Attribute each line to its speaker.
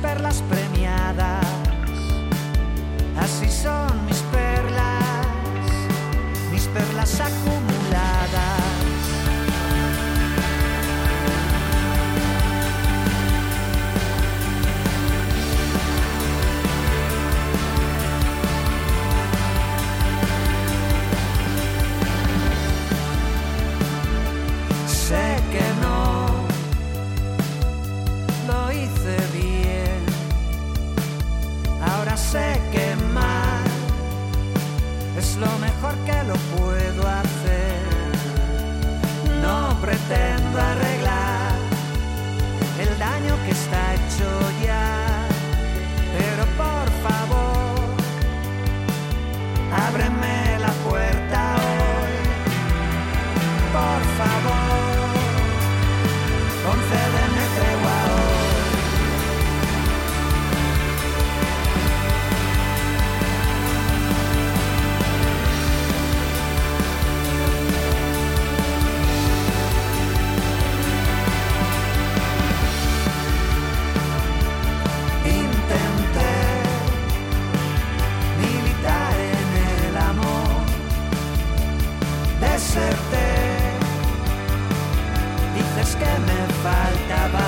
Speaker 1: perlas premiadas, así son mis perlas acumuladas. Sé que no lo hice bien, ahora sé que mal es lo mejor que lo puedo hacer. No pretendo arreglar el daño que está hecho ya, pero por favor, ábreme la puerta hoy. Por favor, concédeme tregua hoy. Intenté militar en el amor, deserté. Dices que me faltaba